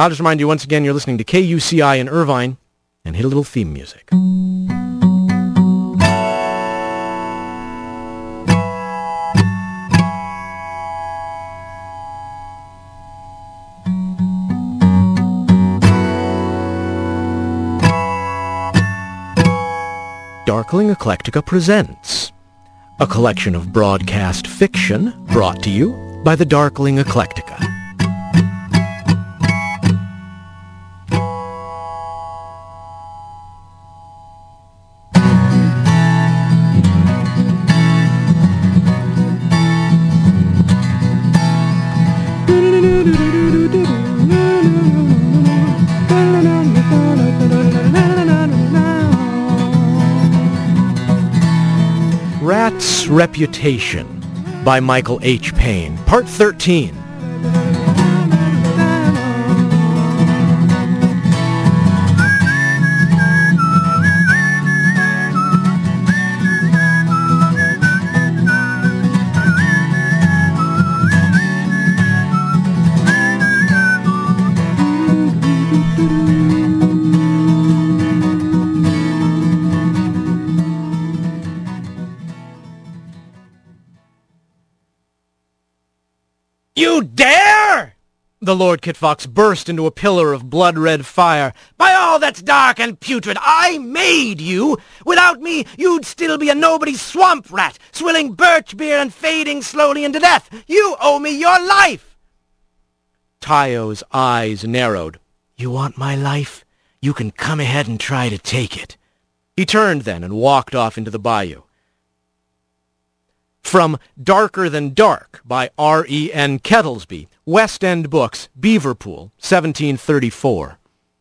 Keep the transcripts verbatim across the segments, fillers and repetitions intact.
I'll just remind you once again, you're listening to K U C I in Irvine, and hit a little theme music. Darkling Eclectica presents a collection of broadcast fiction brought to you by the Darkling Eclectica. Rat's Reputation by Michael H. Payne, Part thirteen. You dare! The Lord Kitfox burst into a pillar of blood-red fire. By all that's dark and putrid, I made you! Without me, you'd still be a nobody swamp rat, swilling birch beer and fading slowly into death. You owe me your life! Tayo's eyes narrowed. You want my life? You can come ahead and try to take it. He turned then and walked off into the bayou. From Darker Than Dark by R E N Kettlesby, West End Books, Beaverpool, seventeen thirty-four.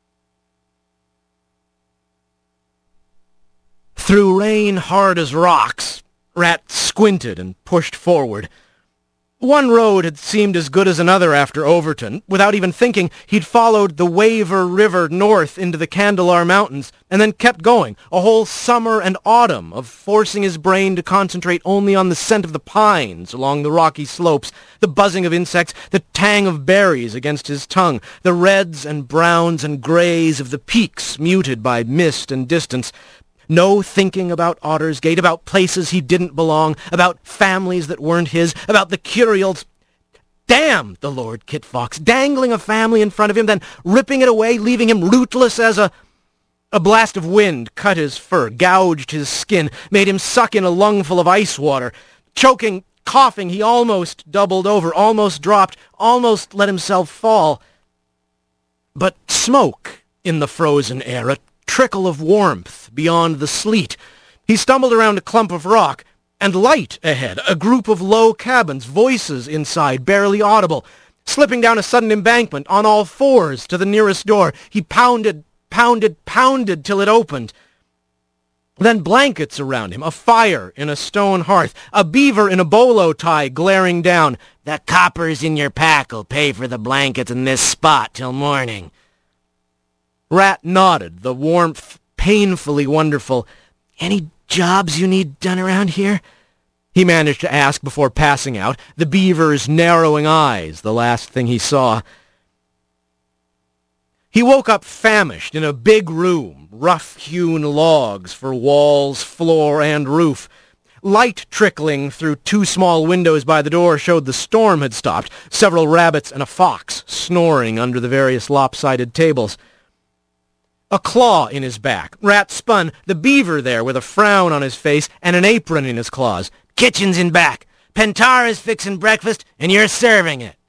Through rain hard as rocks, Rat squinted and pushed forward. One road had seemed as good as another after Overton. Without even thinking, he'd followed the Waver River north into the Candelar Mountains, and then kept going, a whole summer and autumn of forcing his brain to concentrate only on the scent of the pines along the rocky slopes, the buzzing of insects, the tang of berries against his tongue, the reds and browns and grays of the peaks muted by mist and distance. No thinking about Otter's Gate, about places he didn't belong, about families that weren't his, about the Curials. Damn the Lord Kitfox, dangling a family in front of him, then ripping it away, leaving him rootless as a... A blast of wind cut his fur, gouged his skin, made him suck in a lungful of ice water. Choking, coughing, he almost doubled over, almost dropped, almost let himself fall. But smoke in the frozen air, a trickle of warmth beyond the sleet. He stumbled around a clump of rock, and light ahead, a group of low cabins, voices inside, barely audible. Slipping down a sudden embankment, on all fours to the nearest door, he pounded, pounded, pounded till it opened. Then blankets around him, a fire in a stone hearth, a beaver in a bolo tie glaring down. The coppers in your pack'll pay for the blankets in this spot till morning. Rat nodded, the warmth painfully wonderful. Any jobs you need done around here? He managed to ask before passing out, the beaver's narrowing eyes the last thing he saw. He woke up famished in a big room, rough-hewn logs for walls, floor, and roof. Light trickling through two small windows by the door showed the storm had stopped, several rabbits and a fox snoring under the various lopsided tables. A claw in his back. Rat spun, the beaver there with a frown on his face and an apron in his claws. Kitchen's in back. Pentara's fixing breakfast, and you're serving it.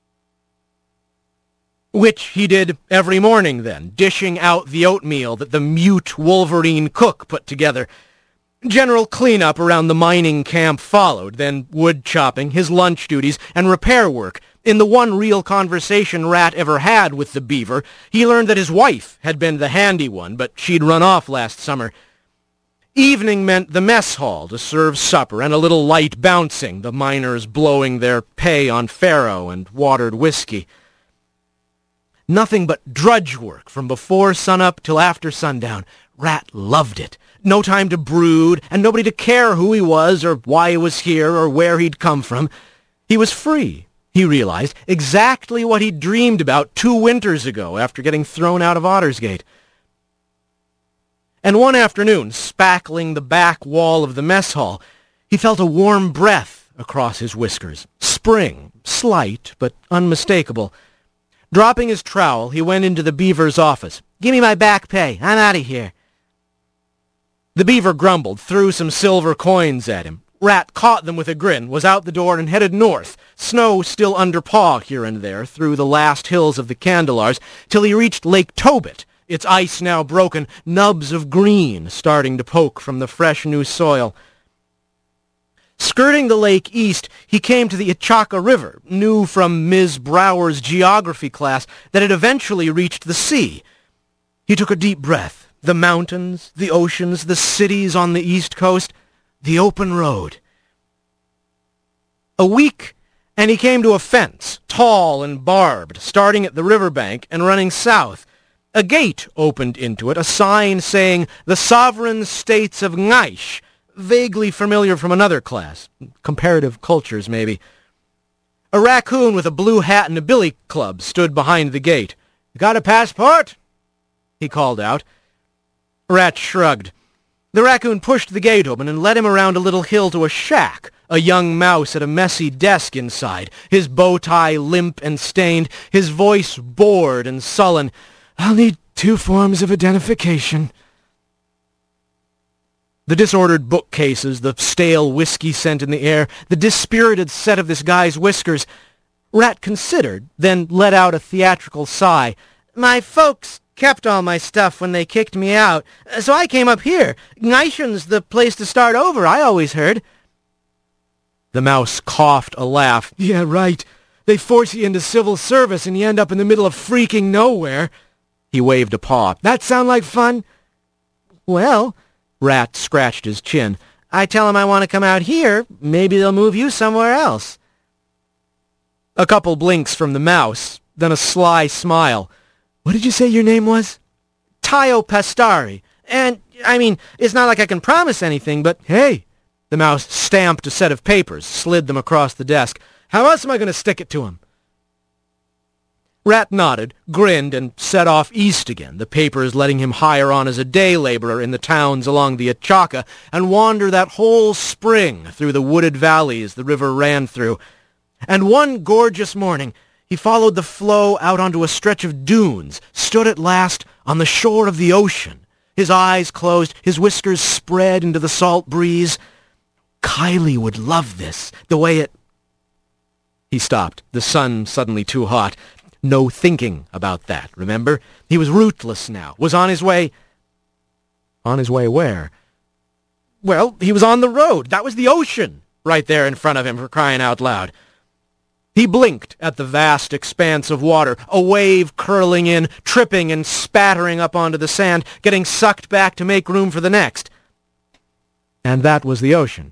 Which he did every morning then, dishing out the oatmeal that the mute Wolverine cook put together. General cleanup around the mining camp followed, then wood chopping, his lunch duties, and repair work. In the one real conversation Rat ever had with the beaver, he learned that his wife had been the handy one, but she'd run off last summer. Evening meant the mess hall to serve supper and a little light bouncing, the miners blowing their pay on faro and watered whiskey. Nothing but drudge work from before sunup till after sundown. Rat loved it. No time to brood, and nobody to care who he was or why he was here or where he'd come from. He was free, He realized exactly what he'd dreamed about two winters ago after getting thrown out of Ottersgate. And one afternoon, spackling the back wall of the mess hall, he felt a warm breath across his whiskers. Spring, slight but unmistakable. Dropping his trowel, he went into the beaver's office. "Give me my back pay. I'm out of here." The beaver grumbled, threw some silver coins at him. Rat caught them with a grin, was out the door, and headed north, snow still under paw here and there, through the last hills of the Candelars, till he reached Lake Tobit, its ice now broken, nubs of green starting to poke from the fresh new soil. Skirting the lake east, he came to the Ichaka River, knew from Miz Brower's geography class that it eventually reached the sea. He took a deep breath. The mountains, the oceans, the cities on the east coast, the open road. A week, and he came to a fence, tall and barbed, starting at the riverbank and running south. A gate opened into it, a sign saying, "The Sovereign States of Ngaish," vaguely familiar from another class. Comparative cultures, maybe. A raccoon with a blue hat and a billy club stood behind the gate. "Got a passport?" he called out. Rat shrugged. The raccoon pushed the gate open and led him around a little hill to a shack, a young mouse at a messy desk inside, his bow tie limp and stained, his voice bored and sullen. "I'll need two forms of identification." The disordered bookcases, the stale whiskey scent in the air, the dispirited set of this guy's whiskers. Rat considered, then let out a theatrical sigh. "My folks kept all my stuff when they kicked me out, so I came up here. Gnaishin's the place to start over, I always heard." The mouse coughed a laugh. "Yeah, right. They force you into civil service and you end up in the middle of freaking nowhere." He waved a paw. "That sound like fun?" "Well," Rat scratched his chin, "I tell them I want to come out here. Maybe they'll move you somewhere else." A couple blinks from the mouse, then a sly smile. "What did you say your name was?" "Tayo Pastari. And, I mean, it's not like I can promise anything, but—" "Hey!" The mouse stamped a set of papers, slid them across the desk. "How else am I going to stick it to him?" Rat nodded, grinned, and set off east again, the papers letting him hire on as a day laborer in the towns along the Ichaka and wander that whole spring through the wooded valleys the river ran through. And one gorgeous morning, he followed the flow out onto a stretch of dunes, stood at last on the shore of the ocean, his eyes closed, his whiskers spread into the salt breeze. Kylie would love this, the way it... He stopped, the sun suddenly too hot. No thinking about that, remember? He was rootless now, was on his way... On his way where? Well, he was on the road. That was the ocean, right there in front of him, for crying out loud. He blinked at the vast expanse of water, a wave curling in, tripping and spattering up onto the sand, getting sucked back to make room for the next. And that was the ocean.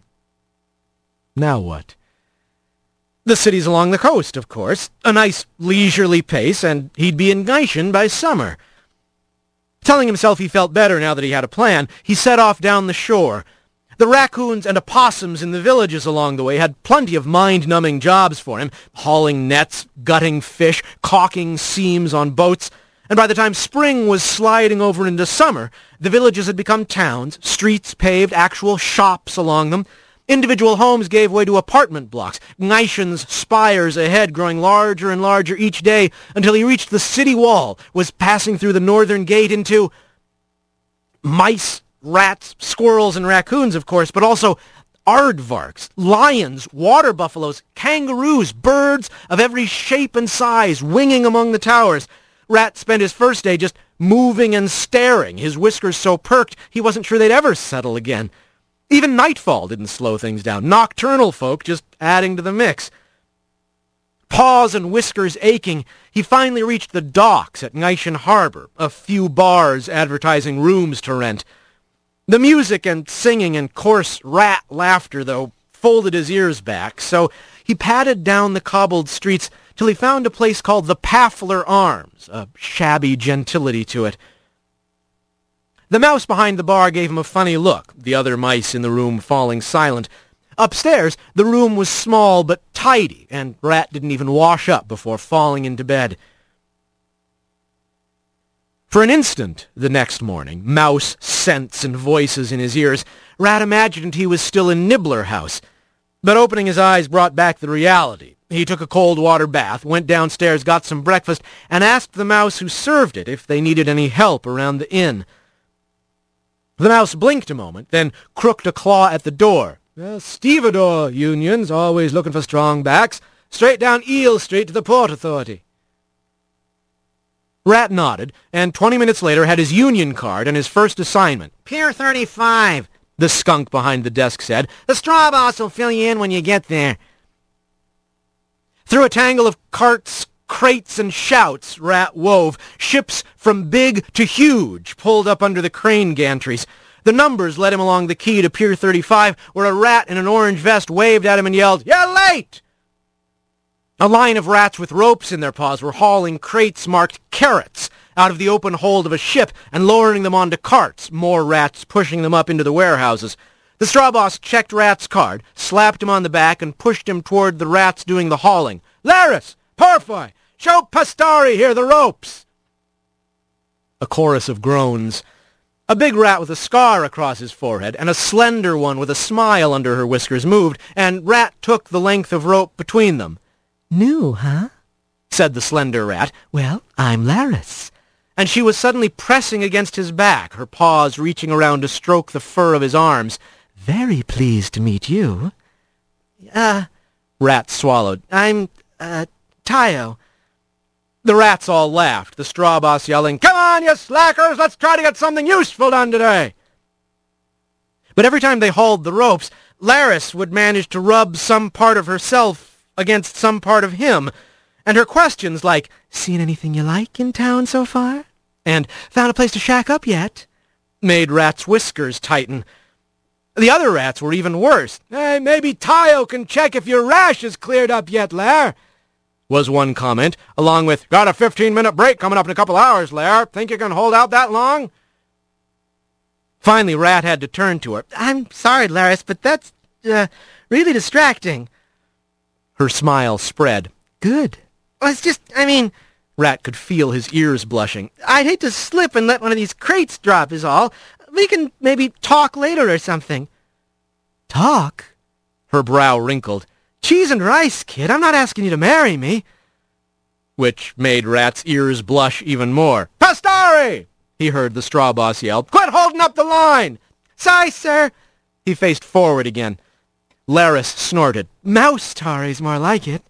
Now what? The cities along the coast, of course. A nice leisurely pace, and he'd be in Gnaishin by summer. Telling himself he felt better now that he had a plan, he set off down the shore. The raccoons and opossums in the villages along the way had plenty of mind-numbing jobs for him, hauling nets, gutting fish, caulking seams on boats, and by the time spring was sliding over into summer, the villages had become towns, streets paved, actual shops along them. Individual homes gave way to apartment blocks, Gnaishin's spires ahead growing larger and larger each day until he reached the city wall, was passing through the northern gate into mice, rats, squirrels, and raccoons, of course, but also aardvarks, lions, water buffaloes, kangaroos, birds of every shape and size winging among the towers. Rat spent his first day just moving and staring, his whiskers so perked he wasn't sure they'd ever settle again. Even nightfall didn't slow things down, nocturnal folk just adding to the mix. Paws and whiskers aching, he finally reached the docks at Gnaishin Harbor, a few bars advertising rooms to rent. The music and singing and coarse rat laughter, though, folded his ears back, so he padded down the cobbled streets till he found a place called the Paffler Arms, a shabby gentility to it. The mouse behind the bar gave him a funny look, the other mice in the room falling silent. Upstairs, the room was small but tidy, and Rat didn't even wash up before falling into bed. For an instant the next morning, mouse scents and voices in his ears, Rat imagined he was still in Nibbler House. But opening his eyes brought back the reality. He took a cold water bath, went downstairs, got some breakfast, and asked the mouse who served it if they needed any help around the inn. The mouse blinked a moment, then crooked a claw at the door. Well, stevedore unions, always looking for strong backs. Straight down Eel Street to the Port Authority. Rat nodded, and twenty minutes later had his union card and his first assignment. Pier thirty-five, the skunk behind the desk said. The straw boss will fill you in when you get there. Through a tangle of carts, crates, and shouts, Rat wove. Ships from big to huge pulled up under the crane gantries. The numbers led him along the quay to Pier thirty-five, where a rat in an orange vest waved at him and yelled, "You're late!" A line of rats with ropes in their paws were hauling crates marked carrots out of the open hold of a ship and lowering them onto carts, more rats pushing them up into the warehouses. The straw boss checked Rat's card, slapped him on the back, and pushed him toward the rats doing the hauling. "Laris! Porfoy! Show Pastari here the ropes!" A chorus of groans. A big rat with a scar across his forehead and a slender one with a smile under her whiskers moved, and Rat took the length of rope between them. "New, huh?" said the slender rat. "Well, I'm Laris." And she was suddenly pressing against his back, her paws reaching around to stroke the fur of his arms. "Very pleased to meet you." Uh, Rat swallowed. "I'm, uh, Tayo." The rats all laughed, the straw boss yelling, "Come on, you slackers, let's try to get something useful done today." But every time they hauled the ropes, Laris would manage to rub some part of herself against some part of him, and her questions like, "Seen anything you like in town so far?" and "Found a place to shack up yet?" made Rat's whiskers tighten. The other rats were even worse. "Hey, maybe Tayo can check if your rash is cleared up yet, Lair," was one comment, along with, "Got a fifteen-minute break coming up in a couple hours, Lair. Think you can hold out that long?" Finally, Rat had to turn to her. "I'm sorry, Laris, but that's, uh, really distracting." Her smile spread. "Good. Well, it's just, I mean..." Rat could feel his ears blushing. "I'd hate to slip and let one of these crates drop is all. We can maybe talk later or something." "Talk?" Her brow wrinkled. "Cheese and rice, kid. I'm not asking you to marry me." Which made Rat's ears blush even more. "Pastari!" he heard the straw boss yell. "Quit holding up the line!" "Sorry, sir." He faced forward again. Laris snorted. "Mouse Tari's more like it."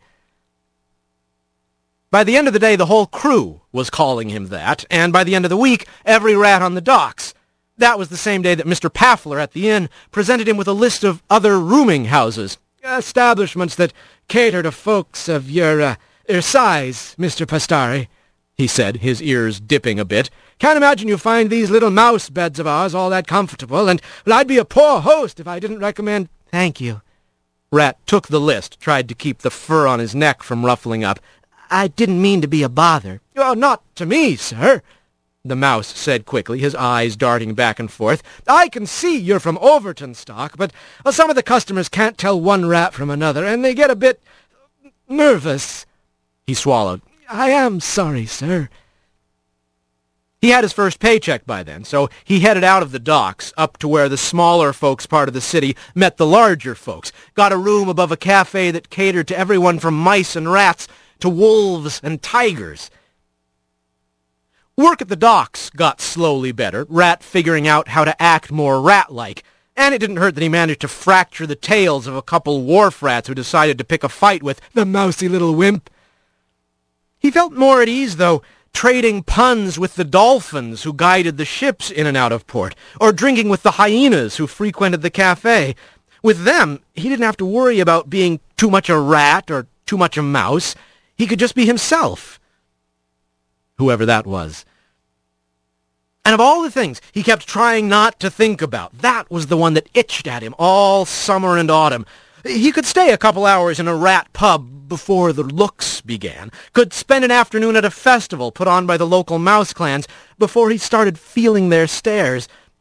By the end of the day, the whole crew was calling him that, and by the end of the week, every rat on the docks. That was the same day that Mister Paffler at the inn presented him with a list of other rooming houses. "Establishments that cater to folks of your, uh, your size, Mister Pastari," he said, his ears dipping a bit. "Can't imagine you find these little mouse beds of ours all that comfortable, and well, I'd be a poor host if I didn't recommend—" "Thank you." Rat took the list, tried to keep the fur on his neck from ruffling up. "I didn't mean to be a bother." "Oh, not to me, sir," the mouse said quickly, his eyes darting back and forth. "I can see you're from Overton stock, but well, some of the customers can't tell one rat from another, and they get a bit nervous." He swallowed. "I am sorry, sir." He had his first paycheck by then, so he headed out of the docks, up to where the smaller folks part of the city met the larger folks, got a room above a cafe that catered to everyone from mice and rats to wolves and tigers. Work at the docks got slowly better, Rat figuring out how to act more rat-like, and it didn't hurt that he managed to fracture the tails of a couple wharf rats who decided to pick a fight with the mousy little wimp. He felt more at ease, though, trading puns with the dolphins who guided the ships in and out of port, or drinking with the hyenas who frequented the cafe. With them, he didn't have to worry about being too much a rat or too much a mouse. He could just be himself, whoever that was. And of all the things he kept trying not to think about, that was the one that itched at him all summer and autumn. He could stay a couple hours in a rat pub before the looks began, could spend an afternoon at a festival put on by the local mouse clans before he started feeling their stares,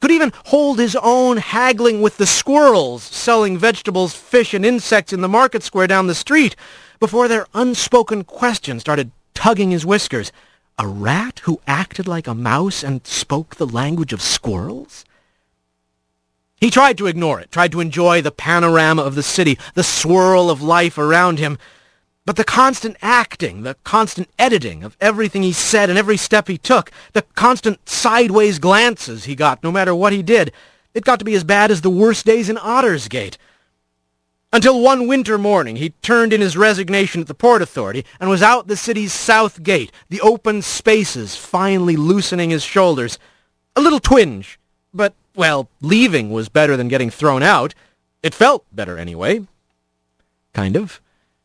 could even hold his own haggling with the squirrels selling vegetables, fish, and insects in the market square down the street before their unspoken question started tugging his whiskers. A rat who acted like a mouse and spoke the language of squirrels? He tried to ignore it, tried to enjoy the panorama of the city, the swirl of life around him. But the constant acting, the constant editing of everything he said and every step he took, the constant sideways glances he got no matter what he did, it got to be as bad as the worst days in Ottersgate. Until one winter morning he turned in his resignation at the Port Authority and was out the city's south gate, the open spaces finally loosening his shoulders. A little twinge, but, well, leaving was better than getting thrown out. It felt better anyway. Kind of.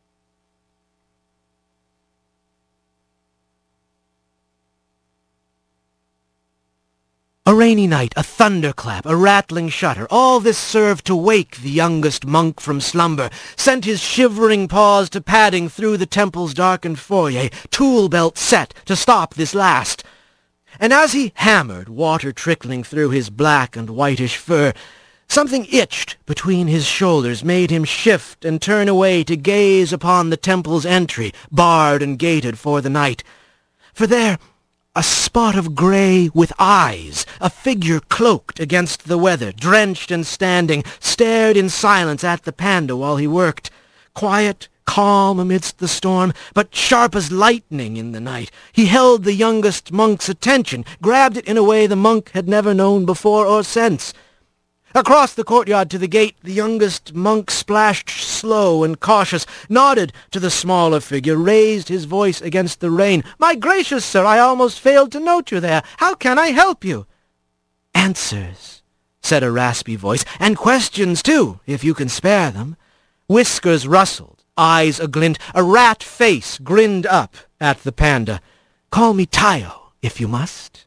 A rainy night, a thunderclap, a rattling shutter, all this served to wake the youngest monk from slumber, sent his shivering paws to padding through the temple's darkened foyer, tool belt set to stop this last. And as he hammered, water trickling through his black and whitish fur, something itched between his shoulders, made him shift and turn away to gaze upon the temple's entry, barred and gated for the night. For there, a spot of grey with eyes, a figure cloaked against the weather, drenched and standing, stared in silence at the panda while he worked. Quiet, calm amidst the storm, but sharp as lightning in the night. He held the youngest monk's attention, grabbed it in a way the monk had never known before or since. Across the courtyard to the gate, the youngest monk splashed slow and cautious, nodded to the smaller figure, raised his voice against the rain. "My gracious, sir, I almost failed to note you there. How can I help you?" "Answers," said a raspy voice, "and questions, too, if you can spare them." Whiskers rustled, eyes aglint, a rat face grinned up at the panda. "Call me Tayo, if you must."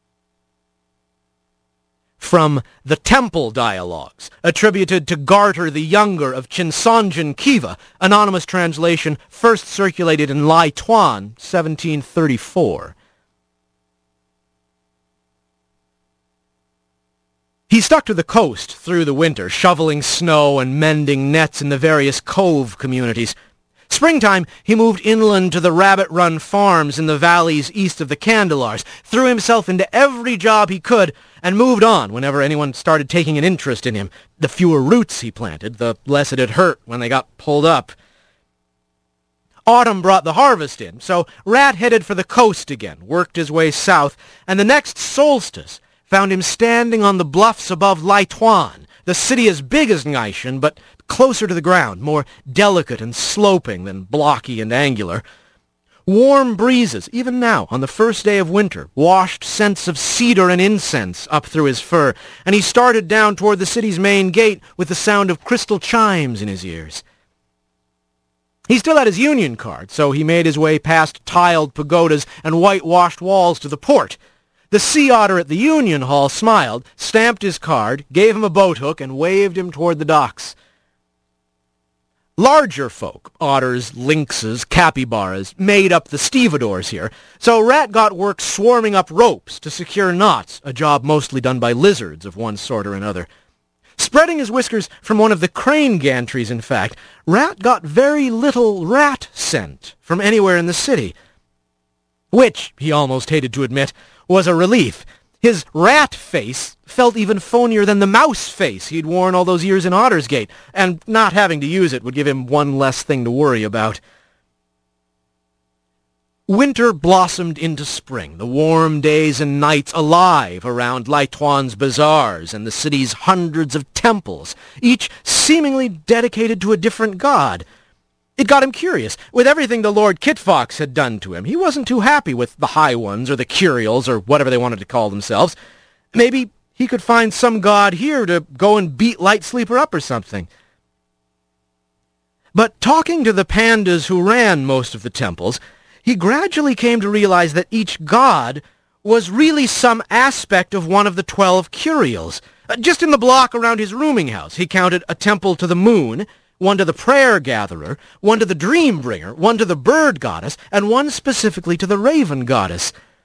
From the Temple Dialogues, attributed to Garter the Younger of Chinsonjan Kiva, anonymous translation first circulated in Lai Tuan, seventeen thirty-four. He stuck to the coast through the winter, shoveling snow and mending nets in the various cove communities. Springtime, he moved inland to the rabbit-run farms in the valleys east of the Candelars, threw himself into every job he could, and moved on whenever anyone started taking an interest in him. The fewer roots he planted, the less it had hurt when they got pulled up. Autumn brought the harvest in, so Rat headed for the coast again, worked his way south, and the next solstice found him standing on the bluffs above Lai Tuan, the city as big as Ngaishan, but closer to the ground, more delicate and sloping than blocky and angular. Warm breezes, even now, on the first day of winter, washed scents of cedar and incense up through his fur, and he started down toward the city's main gate with the sound of crystal chimes in his ears. He still had his union card, so he made his way past tiled pagodas and whitewashed walls to the port. The sea otter at the Union Hall smiled, stamped his card, gave him a boat hook, and waved him toward the docks. Larger folk, otters, lynxes, capybaras, made up the stevedores here, so Rat got work swarming up ropes to secure knots, a job mostly done by lizards of one sort or another. Spreading his whiskers from one of the crane gantries, in fact, Rat got very little rat scent from anywhere in the city, which, he almost hated to admit, was a relief. His rat face felt even phonier than the mouse face he'd worn all those years in Ottersgate, and not having to use it would give him one less thing to worry about. Winter blossomed into spring, the warm days and nights alive around Lai Tuan's bazaars and the city's hundreds of temples, each seemingly dedicated to a different god. It got him curious. With everything the Lord Kitfox had done to him, he wasn't too happy with the High Ones or the Curials or whatever they wanted to call themselves. Maybe he could find some god here to go and beat Light Sleeper up or something. But talking to the pandas who ran most of the temples, he gradually came to realize that each god was really some aspect of one of the twelve Curials. Just in the block around his rooming house, he counted a temple to the moon, one to the prayer gatherer, one to the dream bringer, one to the bird goddess, and one specifically to the raven goddess.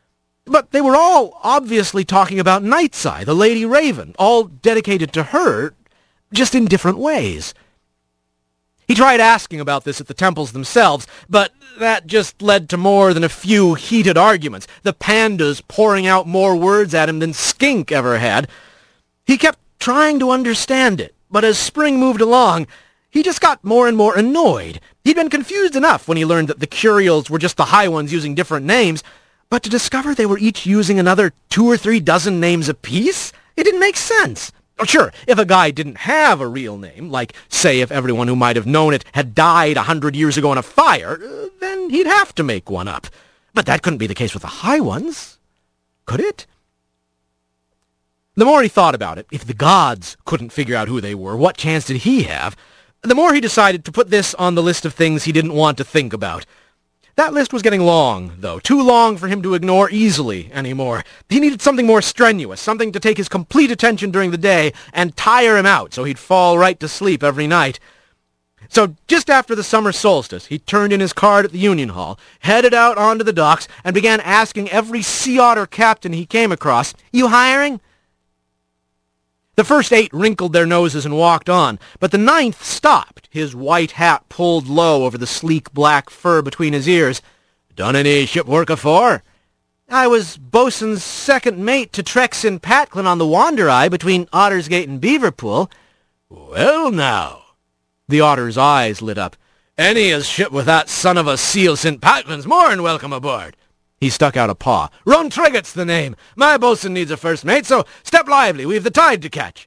But they were all obviously talking about Nightseye, the Lady Raven, all dedicated to her, just in different ways. He tried asking about this at the temples themselves, but that just led to more than a few heated arguments, the pandas pouring out more words at him than Skink ever had. He kept trying to understand it, but as spring moved along, he just got more and more annoyed. He'd been confused enough when he learned that the Curials were just the High Ones using different names, but to discover they were each using another two or three dozen names apiece, it didn't make sense. Sure, if a guy didn't have a real name, like, say, if everyone who might have known it had died a hundred years ago in a fire, uh, then he'd have to make one up. But that couldn't be the case with the High Ones, could it? The more he thought about it, if the gods couldn't figure out who they were, what chance did he have? The more he decided to put this on the list of things he didn't want to think about. That list was getting long, though, too long for him to ignore easily anymore. He needed something more strenuous, something to take his complete attention during the day and tire him out so he'd fall right to sleep every night. So just after the summer solstice, he turned in his card at the Union Hall, headed out onto the docks, and began asking every sea otter captain he came across, "You hiring?" The first eight wrinkled their noses and walked on, but the ninth stopped, his white hat pulled low over the sleek black fur between his ears. "Done any ship work afore?" "I was bosun's second mate to Trexin Patlin on the Wandereye between Ottersgate and Beaverpool." "Well, now." The otter's eyes lit up. "Any as ship with that son of a seal Saint Patlin's more'n welcome aboard." He stuck out a paw. "Runtriggett's the name. My bosun needs a first mate, so step lively. We've the tide to catch."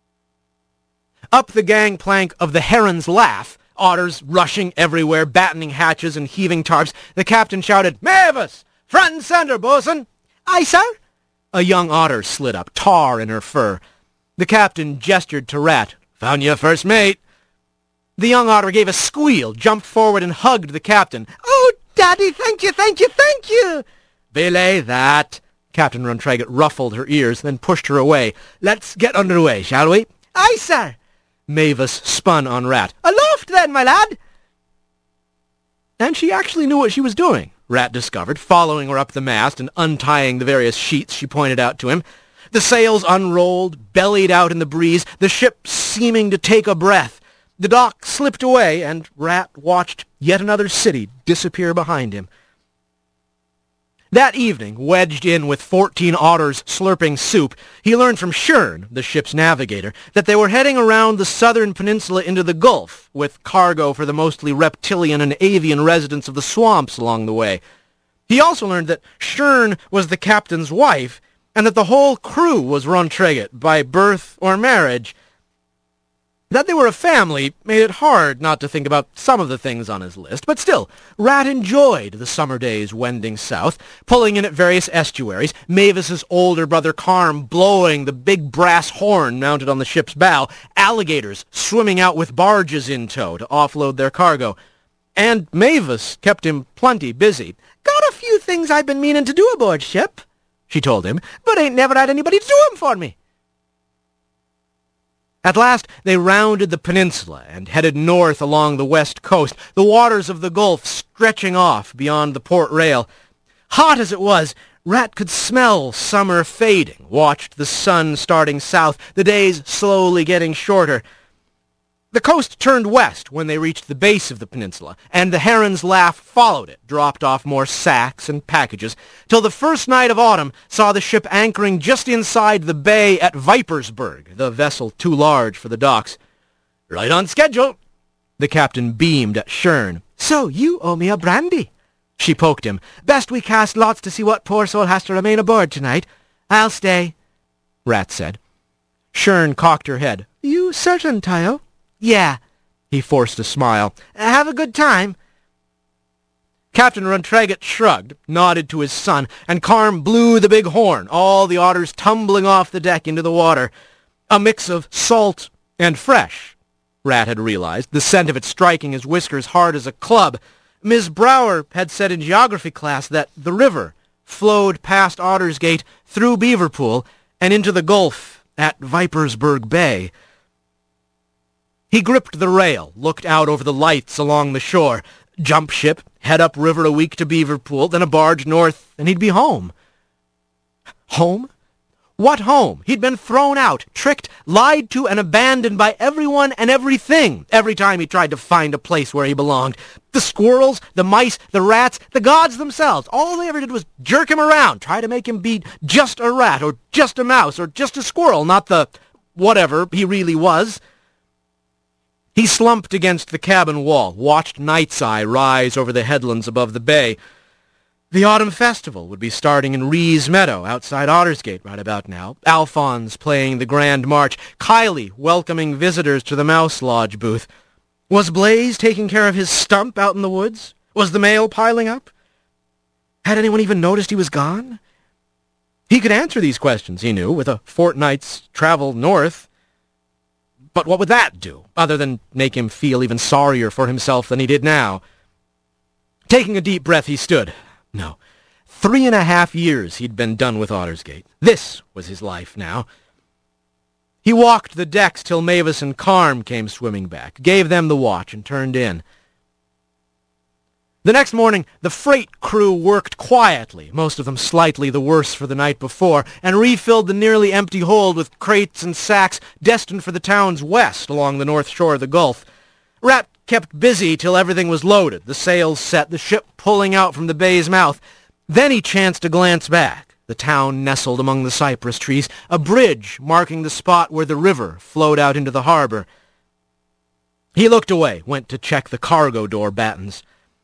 Up the gangplank of the Heron's Laugh, otters rushing everywhere, battening hatches and heaving tarps, the captain shouted, "Mavis! Front and center, bosun!" "Aye, sir." A young otter slid up, tar in her fur. The captain gestured to Rat. "Found you a first mate." The young otter gave a squeal, jumped forward, and hugged the captain. "Oh, Daddy, thank you, thank you, thank you!" "Belay that!" Captain Runtraggett ruffled her ears, then pushed her away. "Let's get under way, shall we?" "Aye, sir." Mavis spun on Rat. "Aloft, then, my lad!" And she actually knew what she was doing, Rat discovered, following her up the mast and untying the various sheets she pointed out to him. The sails unrolled, bellied out in the breeze, the ship seeming to take a breath. The dock slipped away, and Rat watched yet another city disappear behind him. That evening, wedged in with fourteen otters slurping soup, he learned from Shern, the ship's navigator, that they were heading around the southern peninsula into the Gulf, with cargo for the mostly reptilian and avian residents of the swamps along the way. He also learned that Shern was the captain's wife, and that the whole crew was Runtrigget by birth or marriage. That they were a family made it hard not to think about some of the things on his list, but still, Rat enjoyed the summer days wending south, pulling in at various estuaries, Mavis's older brother Carm blowing the big brass horn mounted on the ship's bow, alligators swimming out with barges in tow to offload their cargo. And Mavis kept him plenty busy. "Got a few things I've been meaning to do aboard ship," she told him, "but ain't never had anybody to do 'em for me." At last they rounded the peninsula and headed north along the west coast, the waters of the Gulf stretching off beyond the port rail. Hot as it was, Rat could smell summer fading, watched the sun starting south, the days slowly getting shorter. The coast turned west when they reached the base of the peninsula, and the Heron's Laugh followed it, dropped off more sacks and packages, till the first night of autumn saw the ship anchoring just inside the bay at Vipersburg, the vessel too large for the docks. "Right on schedule." The captain beamed at Shern. "So you owe me a brandy." She poked him. "Best we cast lots to see what poor soul has to remain aboard tonight." "I'll stay," Rat said. Shern cocked her head. "You certain, Tayo?" "Yeah." He forced a smile. "Have a good time." Captain Runtraggett shrugged, nodded to his son, and Carm blew the big horn, all the otters tumbling off the deck into the water. A mix of salt and fresh, Rat had realized, the scent of it striking his whiskers hard as a club. Miss Brower had said in geography class that the river flowed past Ottersgate, through Beaverpool, and into the Gulf at Vipersburg Bay. He gripped the rail, looked out over the lights along the shore. Jump ship, head up river a week to Beaverpool, then a barge north, and he'd be home. Home? What home? He'd been thrown out, tricked, lied to, and abandoned by everyone and everything every time he tried to find a place where he belonged. The squirrels, the mice, the rats, the gods themselves, all they ever did was jerk him around, try to make him be just a rat, or just a mouse, or just a squirrel, not the whatever he really was. He slumped against the cabin wall, watched Night's Eye rise over the headlands above the bay. The autumn festival would be starting in Rees Meadow, outside Ottersgate, right about now. Alphonse playing the Grand March, Kylie welcoming visitors to the Mouse Lodge booth. Was Blaze taking care of his stump out in the woods? Was the mail piling up? Had anyone even noticed he was gone? He could answer these questions, he knew, with a fortnight's travel north. But what would that do, other than make him feel even sorrier for himself than he did now? Taking a deep breath, he stood. No. Three and a half years he'd been done with Ottersgate. This was his life now. He walked the decks till Mavis and Carm came swimming back, gave them the watch, and turned in. The next morning, the freight crew worked quietly, most of them slightly the worse for the night before, and refilled the nearly empty hold with crates and sacks destined for the towns west along the north shore of the Gulf. Rat kept busy till everything was loaded, the sails set, the ship pulling out from the bay's mouth. Then he chanced to glance back. The town nestled among the cypress trees, a bridge marking the spot where the river flowed out into the harbor. He looked away, went to check the cargo door battens.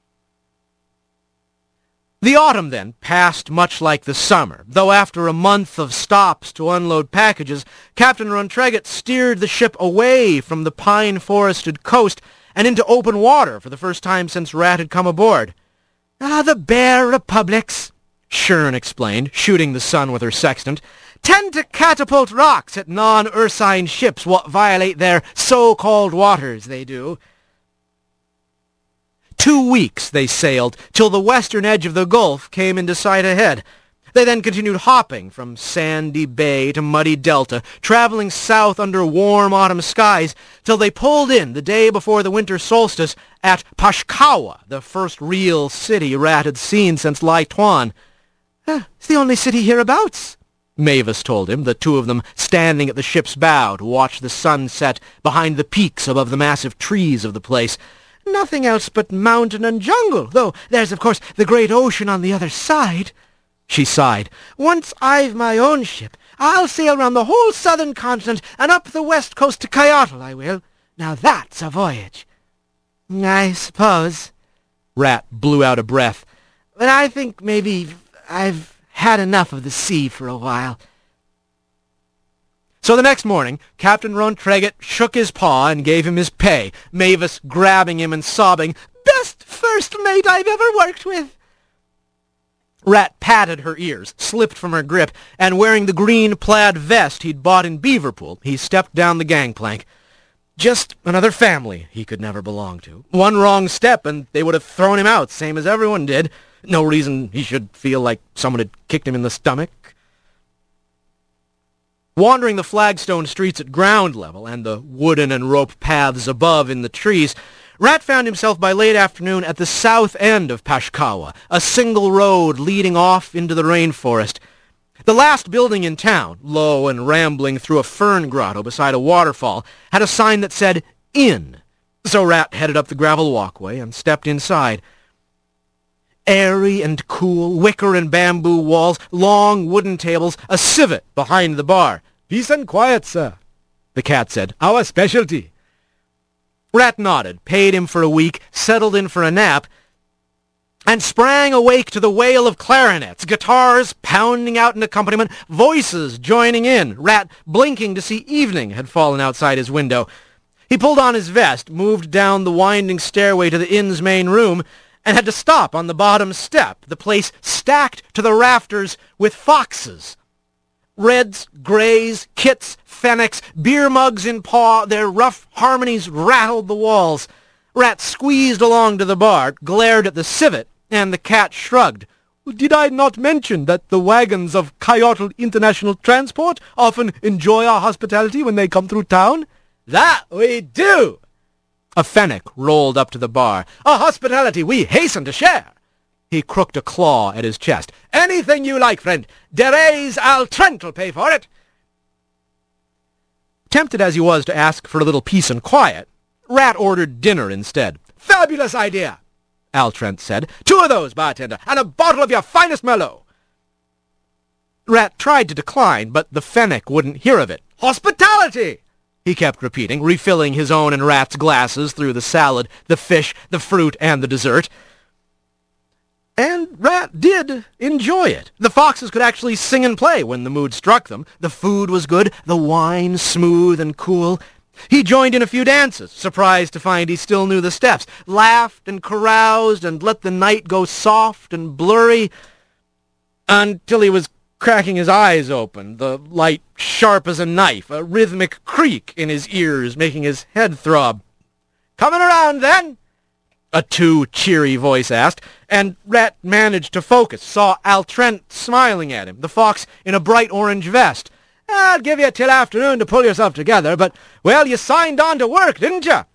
The autumn, then, passed much like the summer, though after a month of stops to unload packages, Captain Rontregat steered the ship away from the pine-forested coast and into open water for the first time since Rat had come aboard. "Ah, the bare republics," Shern explained, shooting the sun with her sextant, "tend to catapult rocks at non-Ursine ships what violate their so-called waters, they do." Two weeks they sailed, till the western edge of the Gulf came into sight ahead. They then continued hopping from Sandy Bay to Muddy Delta, traveling south under warm autumn skies, till they pulled in the day before the winter solstice at Pashkawa, the first real city Rat had seen since Lai Tuan. "Ah, it's the only city hereabouts," Mavis told him, the two of them standing at the ship's bow to watch the sun set behind the peaks above the massive trees of the place. "Nothing else but mountain and jungle, though there's, of course, the great ocean on the other side." She sighed. "Once I've my own ship, I'll sail round the whole southern continent and up the west coast to Kyoto, I will. Now that's a voyage." "I suppose." Rat blew out a breath. "But I think maybe I've had enough of the sea for a while." So the next morning, Captain Rontregat shook his paw and gave him his pay, Mavis grabbing him and sobbing, "Best first mate I've ever worked with." Rat patted her ears, slipped from her grip, and wearing the green plaid vest he'd bought in Beaverpool, he stepped down the gangplank. Just another family he could never belong to. One wrong step and they would have thrown him out, same as everyone did. No reason he should feel like someone had kicked him in the stomach. Wandering the flagstone streets at ground level and the wooden and rope paths above in the trees, Rat found himself by late afternoon at the south end of Pashkawa, a single road leading off into the rainforest. The last building in town, low and rambling through a fern grotto beside a waterfall, had a sign that said, "Inn." So Rat headed up the gravel walkway and stepped inside. Airy and cool, wicker and bamboo walls, long wooden tables, a civet behind the bar. "Peace and quiet, sir," the cat said. "Our specialty." Rat nodded, paid him for a week, settled in for a nap, and sprang awake to the wail of clarinets, guitars pounding out an accompaniment, voices joining in. Rat, blinking to see evening, had fallen outside his window. He pulled on his vest, moved down the winding stairway to the inn's main room, and had to stop on the bottom step, the place stacked to the rafters with foxes. Reds, greys, kits, fennecs, beer mugs in paw, their rough harmonies rattled the walls. Rat squeezed along to the bar, glared at the civet, and the cat shrugged. "Did I not mention that the wagons of Kyoto International Transport often enjoy our hospitality when they come through town?" "That we do!" A fennec rolled up to the bar. "A hospitality we hasten to share." He crooked a claw at his chest. "Anything you like, friend. Deray's Al Trent'll pay for it." Tempted as he was to ask for a little peace and quiet, Rat ordered dinner instead. "Fabulous idea," Al Trent said. "Two of those, bartender, and a bottle of your finest Merlot." Rat tried to decline, but the Fennec wouldn't hear of it. "Hospitality!" he kept repeating, refilling his own and Rat's glasses through the salad, the fish, the fruit, and the dessert. And Rat did enjoy it. The foxes could actually sing and play when the mood struck them. The food was good, the wine smooth and cool. He joined in a few dances, surprised to find he still knew the steps, laughed and caroused and let the night go soft and blurry until he was cracking his eyes open, the light sharp as a knife, a rhythmic creak in his ears making his head throb. "Coming around, then?" a too cheery voice asked, and Rat managed to focus, saw Al Trent smiling at him, the fox in a bright orange vest. "I'll give you till afternoon to pull yourself together, but, well, you signed on to work, didn't you?"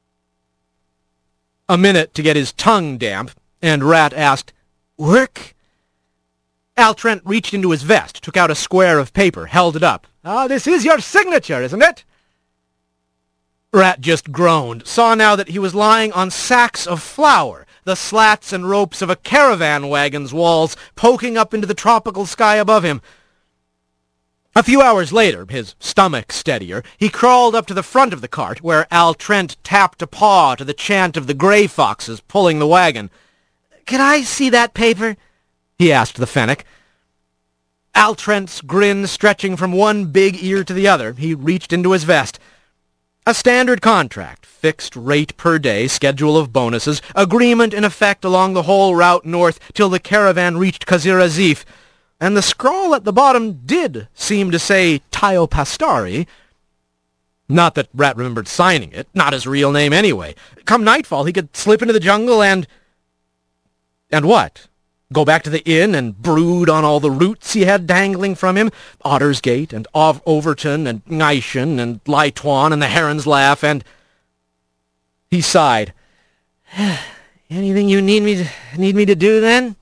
A minute to get his tongue damp, and Rat asked, "Work?" Al Trent reached into his vest, took out a square of paper, held it up. "Ah, this is your signature, isn't it?" Rat just groaned, saw now that he was lying on sacks of flour, the slats and ropes of a caravan wagon's walls poking up into the tropical sky above him. A few hours later, his stomach steadier, he crawled up to the front of the cart, where Al Trent tapped a paw to the chant of the gray foxes pulling the wagon. "Can I see that paper?" he asked the Fennec. Al Trent's grin stretching from one big ear to the other, he reached into his vest. A standard contract, fixed rate per day, schedule of bonuses, agreement in effect along the whole route north till the caravan reached Qasr Azif, and the scrawl at the bottom did seem to say Tayo Pastari. Not that Rat remembered signing it, not his real name anyway. Come nightfall, he could slip into the jungle and... And what? Go back to the inn and brood on all the roots he had dangling from him? Ottersgate and Ov- Overton and Nyshan and Lytuan and the Heron's Laugh and... He sighed. "Anything you need me to, need me to do, then?"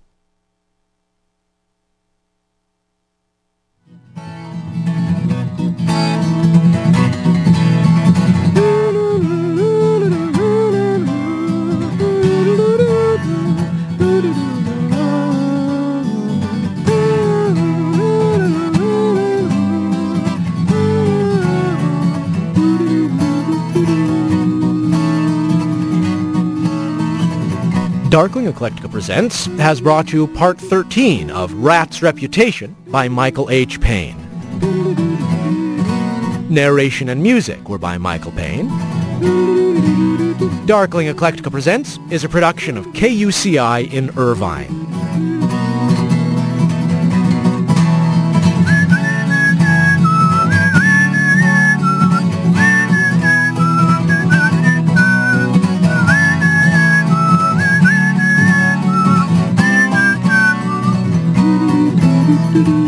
Darkling Eclectica Presents has brought you Part thirteen of Rat's Reputation by Michael H. Payne. Narration and music were by Michael Payne. Darkling Eclectica Presents is a production of K U C I in Irvine. Do-do-do.